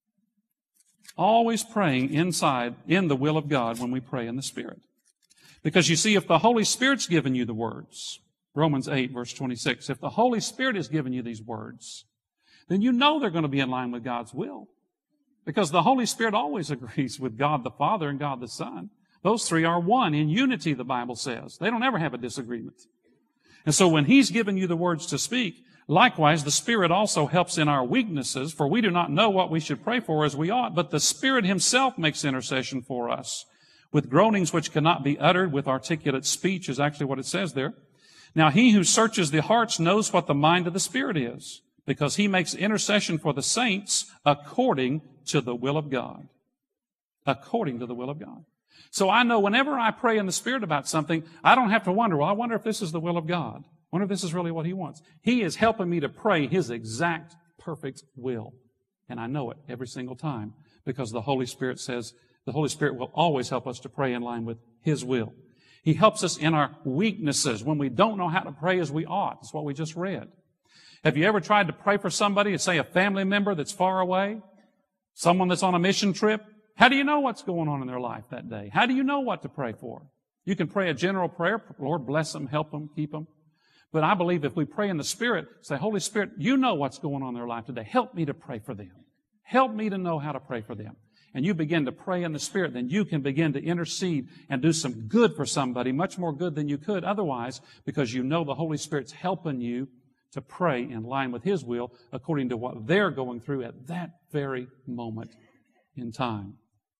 Always praying in the will of God when we pray in the Spirit. Because you see, if the Holy Spirit's given you the words, Romans 8, verse 26, if the Holy Spirit has given you these words, then you know they're going to be in line with God's will. Because the Holy Spirit always agrees with God the Father and God the Son. Those three are one in unity, the Bible says. They don't ever have a disagreement. And so when He's given you the words to speak, likewise the Spirit also helps in our weaknesses, for we do not know what we should pray for as we ought, but the Spirit Himself makes intercession for us with groanings which cannot be uttered with articulate speech, is actually what it says there. Now He who searches the hearts knows what the mind of the Spirit is, because He makes intercession for the saints according to the will of God. According to the will of God. So I know whenever I pray in the Spirit about something, I don't have to wonder, well, I wonder if this is the will of God. I wonder if this is really what He wants. He is helping me to pray His exact, perfect will. And I know it every single time because the Holy Spirit says the Holy Spirit will always help us to pray in line with His will. He helps us in our weaknesses when we don't know how to pray as we ought. That's what we just read. Have you ever tried to pray for somebody, say a family member that's far away? Someone that's on a mission trip? How do you know what's going on in their life that day? How do you know what to pray for? You can pray a general prayer, Lord, bless them, help them, keep them. But I believe if we pray in the Spirit, say, Holy Spirit, you know what's going on in their life today. Help me to pray for them. Help me to know how to pray for them. And you begin to pray in the Spirit, then you can begin to intercede and do some good for somebody, much more good than you could otherwise, because you know the Holy Spirit's helping you to pray in line with His will according to what they're going through at that very moment in time.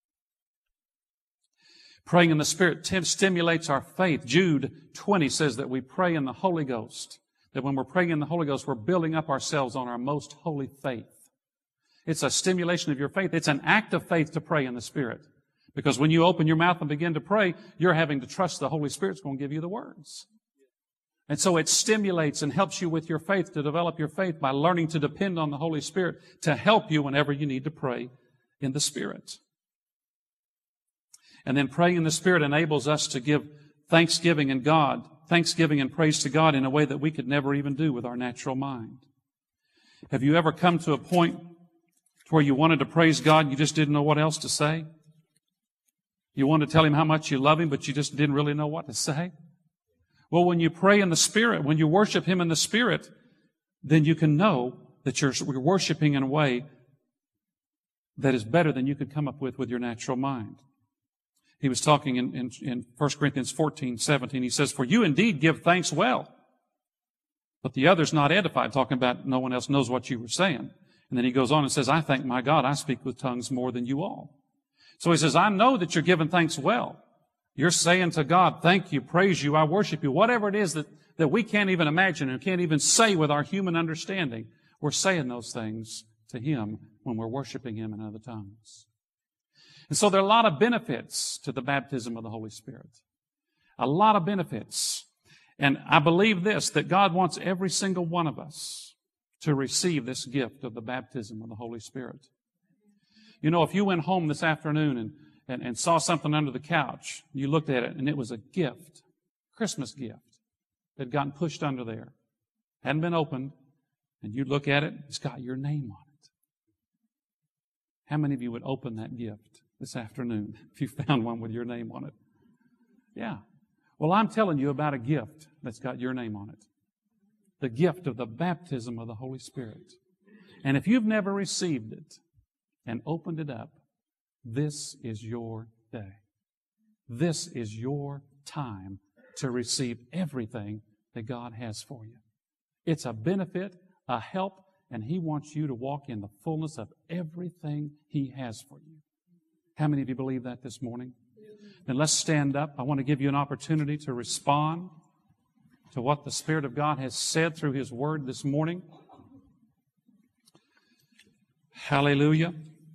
Praying in the Spirit stimulates our faith. Jude 20 says that we pray in the Holy Ghost. That when we're praying in the Holy Ghost, we're building up ourselves on our most holy faith. It's a stimulation of your faith. It's an act of faith to pray in the Spirit. Because when you open your mouth and begin to pray, you're having to trust the Holy Spirit's going to give you the words. And so it stimulates and helps you with your faith to develop your faith by learning to depend on the Holy Spirit to help you whenever you need to pray in the Spirit. And then praying in the Spirit enables us to give thanksgiving and praise to God in a way that we could never even do with our natural mind. Have you ever come to a point where you wanted to praise God and you just didn't know what else to say? You wanted to tell Him how much you love Him, but you just didn't really know what to say? Well, when you pray in the Spirit, when you worship Him in the Spirit, then you can know that you're worshiping in a way that is better than you could come up with your natural mind. He was talking in 1 Corinthians 14:17. He says, "For you indeed give thanks well, but the others not edified," talking about no one else knows what you were saying. And then he goes on and says, "I thank my God, I speak with tongues more than you all." So he says, I know that you're giving thanks well. You're saying to God, thank you, praise you, I worship you. Whatever it is that we can't even imagine and can't even say with our human understanding, we're saying those things to Him when we're worshiping Him in other tongues. And so there are a lot of benefits to the baptism of the Holy Spirit. A lot of benefits. And I believe this, that God wants every single one of us to receive this gift of the baptism of the Holy Spirit. You know, if you went home this afternoon and saw something under the couch, you looked at it and it was a gift, Christmas gift, that had gotten pushed under there, hadn't been opened, and you look at it, it's got your name on it. How many of you would open that gift this afternoon if you found one with your name on it? Yeah. Well, I'm telling you about a gift that's got your name on it. The gift of the baptism of the Holy Spirit. And if you've never received it and opened it up, this is your day. This is your time to receive everything that God has for you. It's a benefit, a help, and He wants you to walk in the fullness of everything He has for you. How many of you believe that this morning? Then let's stand up. I want to give you an opportunity to respond to what the Spirit of God has said through His Word this morning. Hallelujah.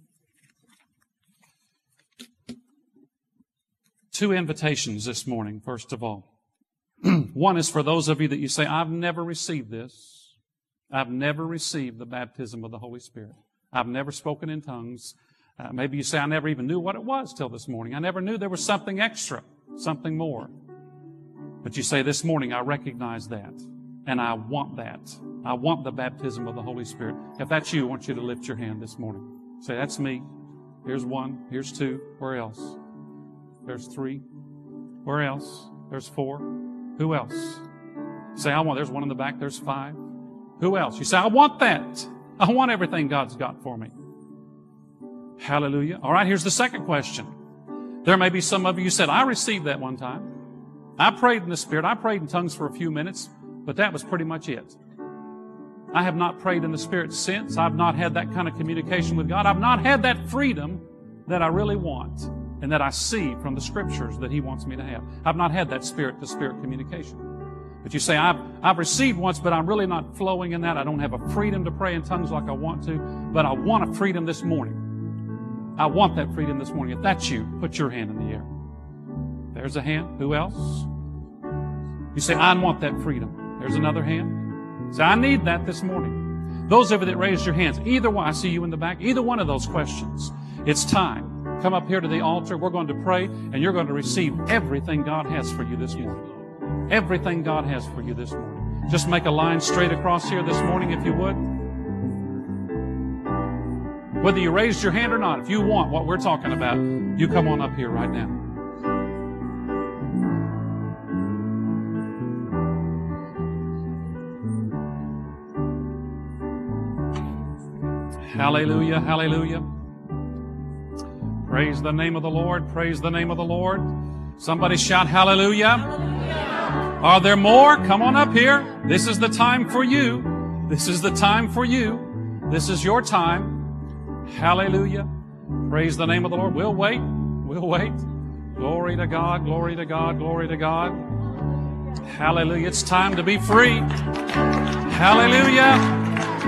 2 invitations this morning, first of all. One is for those of you that you say, I've never received this. I've never received the baptism of the Holy Spirit. I've never spoken in tongues. Maybe you say, I never even knew what it was till this morning. I never knew there was something extra, something more. But you say, this morning, I recognize that, and I want that. I want the baptism of the Holy Spirit. If that's you, I want you to lift your hand this morning. Say, that's me. Here's 1. Here's 2. Where else? There's 3. Where else? There's 4. Who else? Say, I want. There's 1 in the back. There's 5. Who else? You say, I want that. I want everything God's got for me. Hallelujah. All right, here's the second question. There may be some of you who said, I received that one time. I prayed in the Spirit. I prayed in tongues for a few minutes, but that was pretty much it. I have not prayed in the Spirit since. I've not had that kind of communication with God. I've not had that freedom that I really want and that I see from the Scriptures that He wants me to have. I've not had that Spirit-to-Spirit communication. But you say, I've received once, but I'm really not flowing in that. I don't have a freedom to pray in tongues like I want to, but I want a freedom this morning. I want that freedom this morning. If that's you, put your hand in the air. There's a hand. Who else? You say, I want that freedom. There's another hand. Say, I need that this morning. Those of you that raised your hands, either one, I see you in the back, either one of those questions, it's time. Come up here to the altar. We're going to pray, and you're going to receive everything God has for you this morning. Everything God has for you this morning. Just make a line straight across here this morning, if you would. Whether you raised your hand or not, if you want what we're talking about, you come on up here right now. Hallelujah, hallelujah. Praise the name of the Lord, praise the name of the Lord. Somebody shout hallelujah. Hallelujah. Are there more? Come on up here. This is the time for you. This is the time for you. This is your time. Hallelujah. Praise the name of the Lord. We'll wait. We'll wait. Glory to God, glory to God, glory to God. Hallelujah. It's time to be free. Hallelujah.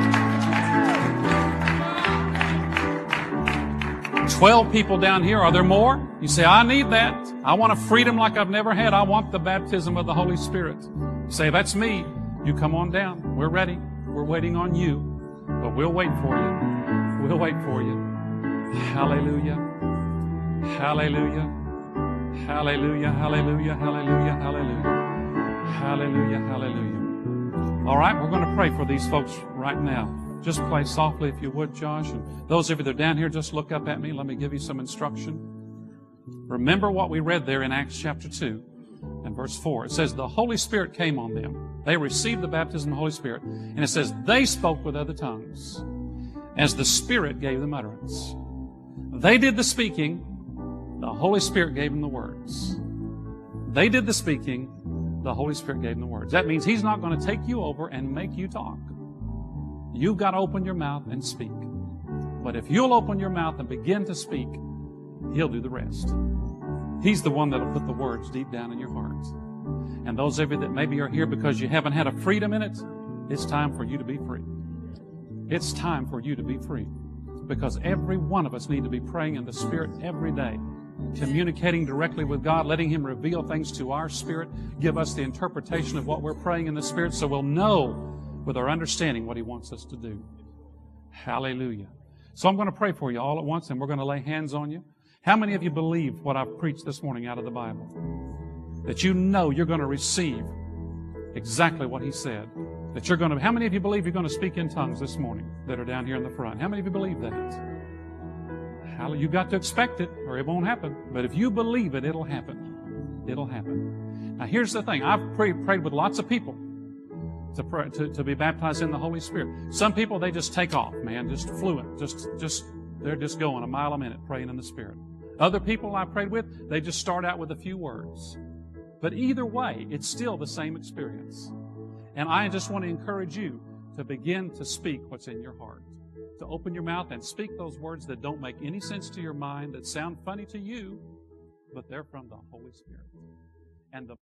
12 people down here. Are there more? You say, I need that. I want a freedom like I've never had. I want the baptism of the Holy Spirit. You say, that's me. You come on down. We're ready. We're waiting on you. But we'll wait for you. We'll wait for you. Hallelujah. Hallelujah. Hallelujah. Hallelujah. Hallelujah. Hallelujah. Hallelujah. Hallelujah. All right, we're going to pray for these folks right now. Just play softly if you would, Josh. And those of you that are down here, just look up at me. Let me give you some instruction. Remember what we read there in Acts chapter 2 and verse 4. It says, the Holy Spirit came on them. They received the baptism of the Holy Spirit. And it says, they spoke with other tongues as the Spirit gave them utterance. They did the speaking. The Holy Spirit gave them the words. They did the speaking. The Holy Spirit gave them the words. That means He's not going to take you over and make you talk. You've got to open your mouth and speak. But if you'll open your mouth and begin to speak, He'll do the rest. He's the one that'll put the words deep down in your heart. And those of you that maybe are here because you haven't had a freedom in it, it's time for you to be free. It's time for you to be free. Because every one of us need to be praying in the Spirit every day, communicating directly with God, letting Him reveal things to our spirit, give us the interpretation of what we're praying in the Spirit so we'll know with our understanding what He wants us to do. Hallelujah. So I'm going to pray for you all at once, and we're going to lay hands on you. How many of you believe what I've preached this morning out of the Bible? That you know you're going to receive exactly what He said. That you're going to. How many of you believe you're going to speak in tongues this morning that are down here in the front? How many of you believe that? You've got to expect it or it won't happen. But if you believe it, it'll happen. It'll happen. Now here's the thing. I've prayed with lots of people to be baptized in the Holy Spirit. Some people, they just take off, man, just fluent. They're just going a mile a minute praying in the Spirit. Other people I prayed with, they just start out with a few words. But either way, it's still the same experience. And I just want to encourage you to begin to speak what's in your heart. To open your mouth and speak those words that don't make any sense to your mind, that sound funny to you, but they're from the Holy Spirit. And the